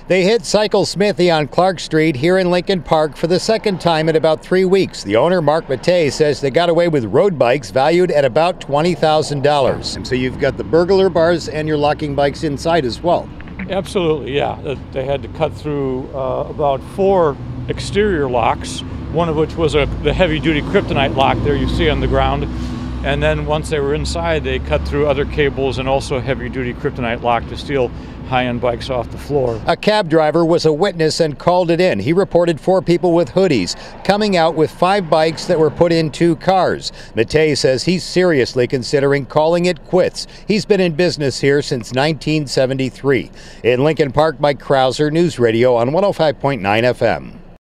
They hit Cycle Smithy on Clark Street here in Lincoln Park for the second time in about 3 weeks. The owner, Mark Matei, says they got away with road bikes valued at about $20,000. And so you've got the burglar bars and your locking bikes inside as well. Absolutely, yeah. They had to cut through about 4 exterior locks, one of which was the heavy-duty kryptonite lock there you see on the ground. And then once they were inside, they cut through other cables and also a heavy-duty kryptonite lock to steal high-end bikes off the floor. A cab driver was a witness and called it in. He reported 4 people with hoodies coming out with 5 bikes that were put in 2 cars. Matei says he's seriously considering calling it quits. He's been in business here since 1973. In Lincoln Park, Mike Krauser, News Radio on 105.9 FM.